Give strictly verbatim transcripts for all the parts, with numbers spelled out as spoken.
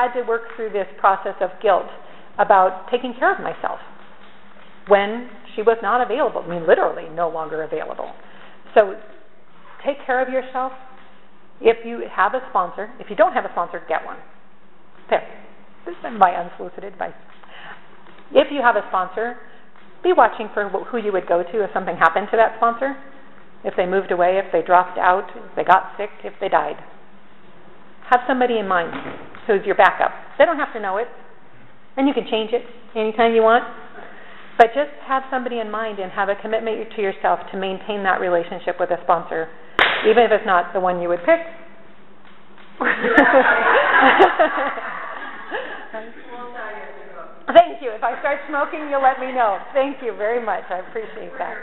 had to work through this process of guilt about taking care of myself when she was not available. I mean, literally no longer available. So take care of yourself. If you have a sponsor, if you don't have a sponsor, get one. There. This is my unsolicited advice. If you have a sponsor, be watching for who you would go to if something happened to that sponsor. If they moved away, if they dropped out, if they got sick, if they died. Have somebody in mind who's your backup. They don't have to know it, and you can change it anytime you want. But just have somebody in mind and have a commitment to yourself to maintain that relationship with a sponsor, even if it's not the one you would pick. Thank you. If I start smoking, you'll let me know. Thank you very much. I appreciate that.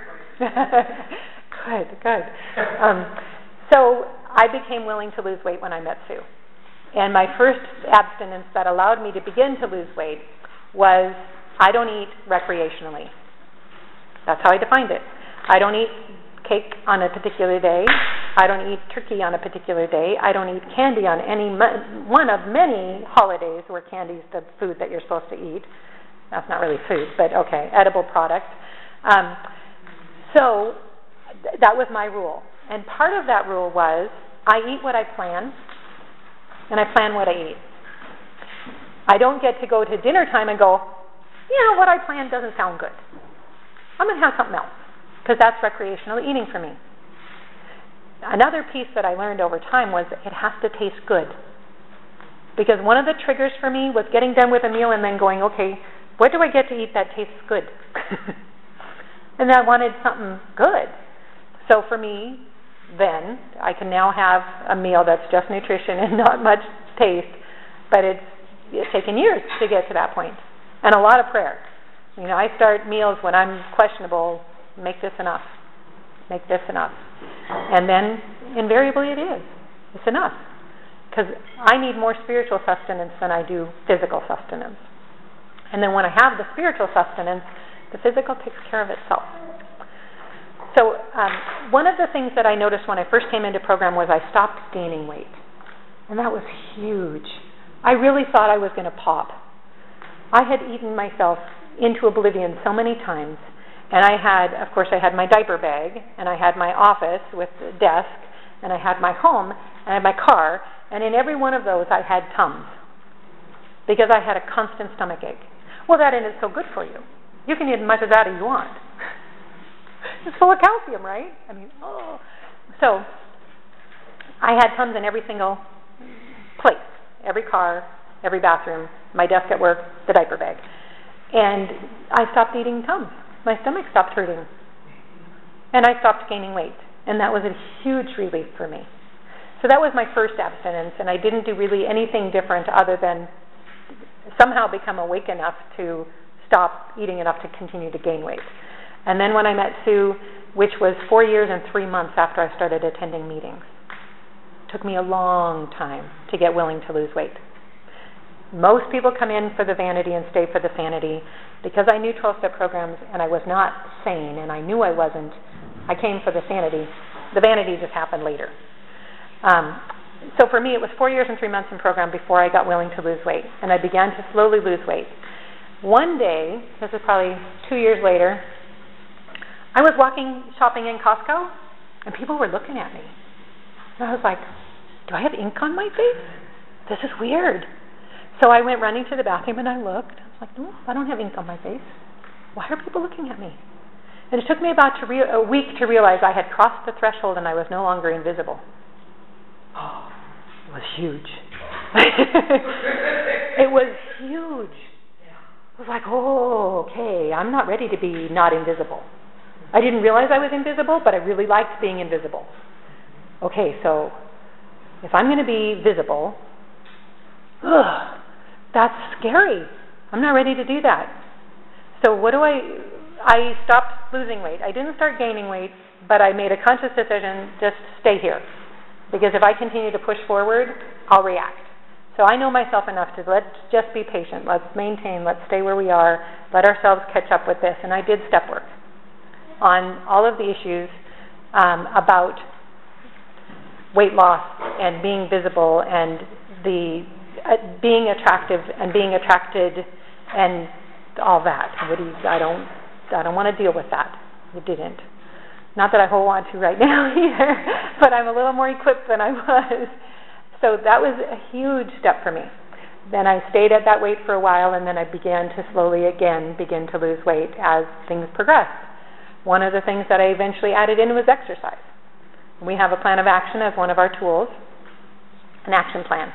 Good, good. Um, so I became willing to lose weight when I met Sue. And my first abstinence that allowed me to begin to lose weight was I don't eat recreationally. That's how I defined it. I don't eat cake on a particular day. I don't eat turkey on a particular day. I don't eat candy on any one of many holidays where candy is the food that you're supposed to eat. That's not really food, but okay, edible product. Um, so th- that was my rule. And part of that rule was I eat what I plan, and I plan what I eat. I don't get to go to dinner time and go, you know, what I planned doesn't sound good. I'm going to have something else, because that's recreational eating for me. Another piece that I learned over time was it has to taste good. Because one of the triggers for me was getting done with a meal and then going, okay, what do I get to eat that tastes good? And I wanted something good. So for me, then, I can now have a meal that's just nutrition and not much taste, but it's, it's taken years to get to that point. And a lot of prayer. You know, I start meals when I'm questionable, make this enough. Make this enough. And then, invariably it is. It's enough. Because I need more spiritual sustenance than I do physical sustenance. And then when I have the spiritual sustenance, the physical takes care of itself. So um, one of the things that I noticed when I first came into program was I stopped gaining weight. And that was huge. I really thought I was going to pop. I had eaten myself into oblivion so many times. And I had, of course, I had my diaper bag, and I had my office with the desk, and I had my home, and I had my car, and in every one of those I had Tums, because I had a constant stomach ache. Well, that isn't so good for you. You can eat as much of that as you want. It's full of calcium, right? I mean, oh. So I had Tums in every single place, every car, every bathroom, my desk at work, the diaper bag. And I stopped eating Tums. My stomach stopped hurting. And I stopped gaining weight. And that was a huge relief for me. So that was my first abstinence, and I didn't do really anything different other than somehow become awake enough to stop eating enough to continue to gain weight. And then when I met Sue, which was four years and three months after I started attending meetings, it took me a long time to get willing to lose weight. Most people come in for the vanity and stay for the sanity. Because I knew twelve-step programs and I was not sane, and I knew I wasn't, I came for the sanity. The vanity just happened later. Um, so for me, it was four years and three months in program before I got willing to lose weight, and I began to slowly lose weight. One day, this is probably two years later, I was walking, shopping in Costco, and people were looking at me. And I was like, do I have ink on my face? This is weird. So I went running to the bathroom and I looked. I was like, no, I don't have ink on my face. Why are people looking at me? And it took me about to re- a week to realize I had crossed the threshold and I was no longer invisible. Oh, it was huge. It was huge. I was like, oh, okay, I'm not ready to be not invisible. I didn't realize I was invisible, but I really liked being invisible. Okay, so if I'm going to be visible, ugh, that's scary. I'm not ready to do that. So what do I, I stopped losing weight. I didn't start gaining weight, but I made a conscious decision, just stay here. Because if I continue to push forward, I'll react. So I know myself enough to let's just be patient. Let's maintain. Let's stay where we are. Let ourselves catch up with this. And I did step work on all of the issues um, about weight loss and being visible and the uh, being attractive and being attracted and all that. What do you, I don't, I don't want to deal with that. It didn't. Not that I hold on to right now either, but I'm a little more equipped than I was. So that was a huge step for me. Then I stayed at that weight for a while, and then I began to slowly again begin to lose weight as things progressed. One of the things that I eventually added in was exercise. We have a plan of action as one of our tools, an action plan,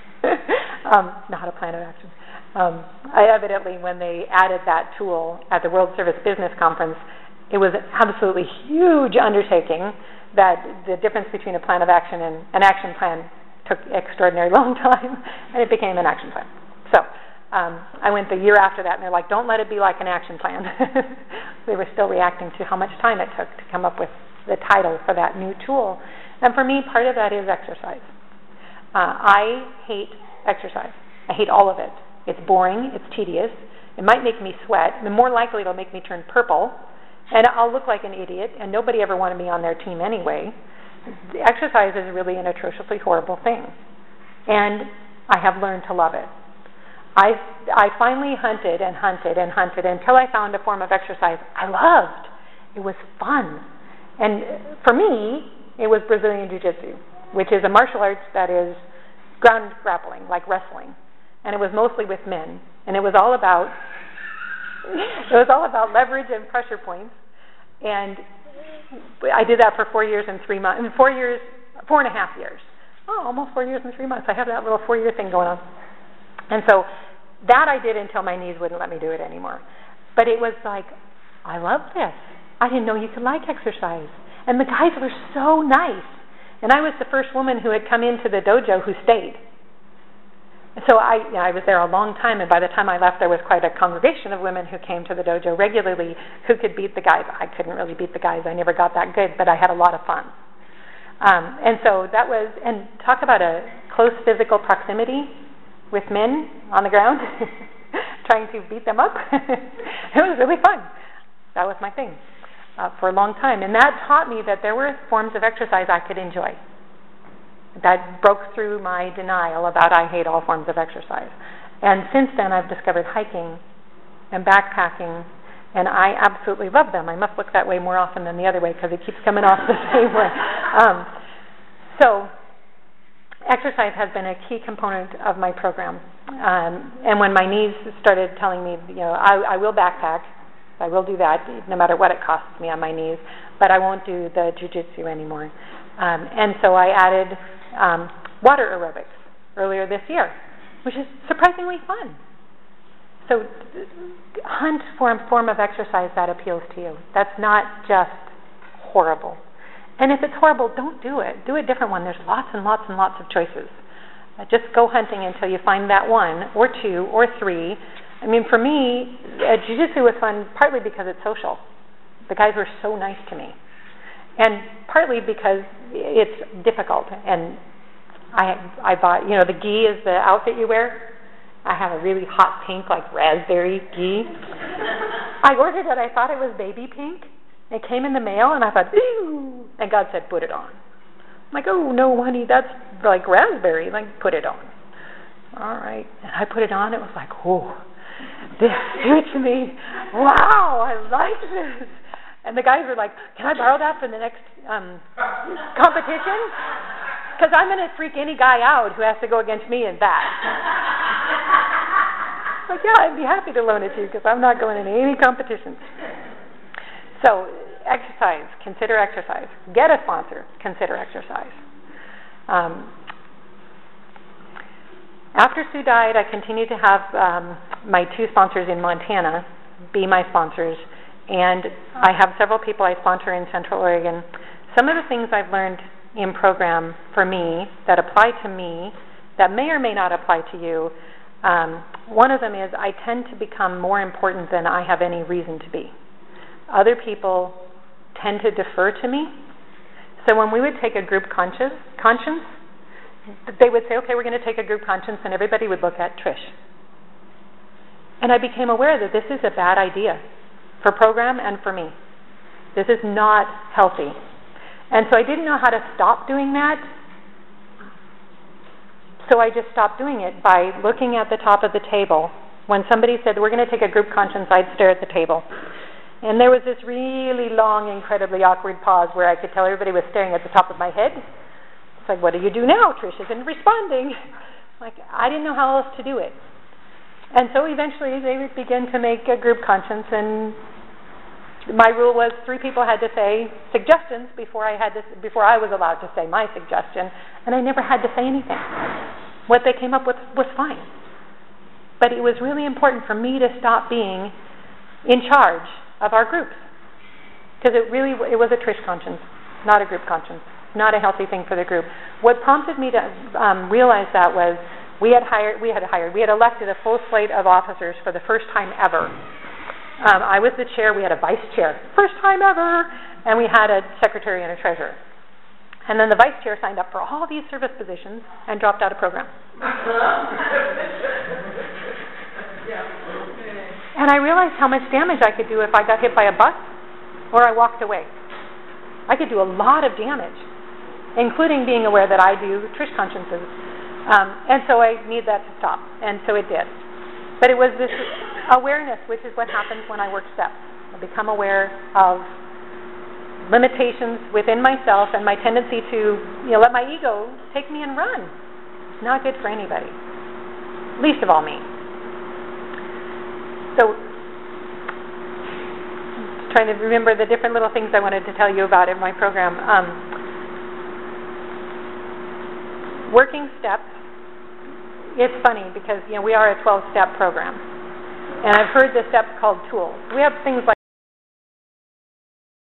um, not a plan of action. Um, I evidently, when they added that tool at the World Service Business Conference, it was an absolutely huge undertaking that the difference between a plan of action and an action plan took extraordinary long time, and it became an action plan. So um, I went the year after that, and they're like, don't let it be like an action plan. They were still reacting to how much time it took to come up with the title for that new tool. And for me, part of that is exercise. Uh, I hate exercise. I hate all of it. It's boring. It's tedious. It might make me sweat. And more likely, it'll make me turn purple. And I'll look like an idiot, and nobody ever wanted me on their team anyway. The exercise is really an atrociously horrible thing. And I have learned to love it. I, I finally hunted and hunted and hunted until I found a form of exercise I loved. It was fun. And for me, it was Brazilian Jiu-Jitsu, which is a martial arts that is ground grappling, like wrestling. And it was mostly with men. And it was all about it was all about leverage and pressure points. And I did that for four years and three months, four years, four and a half years. Oh, almost four years and three months. I have that little four-year thing going on. And so that I did until my knees wouldn't let me do it anymore. But it was like, I love this. I didn't know you could like exercise. And the guys were so nice. And I was the first woman who had come into the dojo who stayed. So I, yeah, I was there a long time, and by the time I left, there was quite a congregation of women who came to the dojo regularly who could beat the guys. I couldn't really beat the guys. I never got that good, but I had a lot of fun. Um, and so that was, and talk about a close physical proximity with men on the ground, trying to beat them up. It was really fun. That was my thing uh, for a long time. And that taught me that there were forms of exercise I could enjoy. That broke through my denial about I hate all forms of exercise. And since then, I've discovered hiking and backpacking, and I absolutely love them. I must look that way more often than the other way because it keeps coming off the same way. Um, so exercise has been a key component of my program. Um, and when my knees started telling me, you know, I, I will backpack, I will do that no matter what it costs me on my knees, but I won't do the jiu-jitsu anymore. Um, and so I added um, water aerobics earlier this year, which is surprisingly fun. So hunt for a form of exercise that appeals to you. That's not just horrible. And if it's horrible, don't do it. Do a different one. There's lots and lots and lots of choices. Uh, just go hunting until you find that one or two or three. I mean, for me, uh, jiu-jitsu was fun partly because it's social. The guys were so nice to me. And partly because it's difficult. And I I bought, you know, the gi is the outfit you wear. I have a really hot pink, like raspberry gi. I ordered it. I thought it was baby pink. It came in the mail, and I thought, ooh. And God said, put it on. I'm like, oh, no, honey, that's like raspberry. Like, put it on. All right. And I put it on. It was like, oh, this suits me. Wow, I like this. And the guys were like, can I borrow that for the next um, competition? Because I'm going to freak any guy out who has to go against me in that. Like, yeah, I'd be happy to loan it to you because I'm not going into any competitions. So, exercise. Consider exercise. Get a sponsor. Consider exercise. Um, after Sue died, I continued to have um, my two sponsors in Montana be my sponsors. And I have several people I sponsor in Central Oregon. Some of the things I've learned in program for me that apply to me that may or may not apply to you, um, one of them is I tend to become more important than I have any reason to be. Other people tend to defer to me. So when we would take a group conscience, conscience, they would say, okay, we're going to take a group conscience, and everybody would look at Trish. And I became aware that this is a bad idea for program and for me. This is not healthy. And so I didn't know how to stop doing that. So I just stopped doing it by looking at the top of the table. When somebody said, we're going to take a group conscience, I'd stare at the table. And there was this really long, incredibly awkward pause where I could tell everybody was staring at the top of my head. It's like, what do you do now? Trish isn't responding. Like, I didn't know how else to do it. And so eventually they would begin to make a group conscience, and my rule was three people had to say suggestions before I had to, before I was allowed to say my suggestion, and I never had to say anything. What they came up with was fine. But it was really important for me to stop being in charge of our groups, because it really it was a Trish conscience, not a group conscience, not a healthy thing for the group. What prompted me to um, realize that was we had hired, we had hired, we had elected a full slate of officers for the first time ever. Um, I was the chair. We had a vice chair, first time ever, and we had a secretary and a treasurer. And then the vice chair signed up for all these service positions and dropped out of program. And I realized how much damage I could do if I got hit by a bus or I walked away. I could do a lot of damage, including being aware that I do Trish consciences. Um, and so I need that to stop. And so it did. But it was this awareness, which is what happens when I work steps. I become aware of limitations within myself and my tendency to, you know, let my ego take me and run. It's not good for anybody, least of all me. So, just trying to remember the different little things I wanted to tell you about in my program. Um, working steps, it's funny because, you know, we are a twelve-step program. And I've heard the steps called tools. We have things like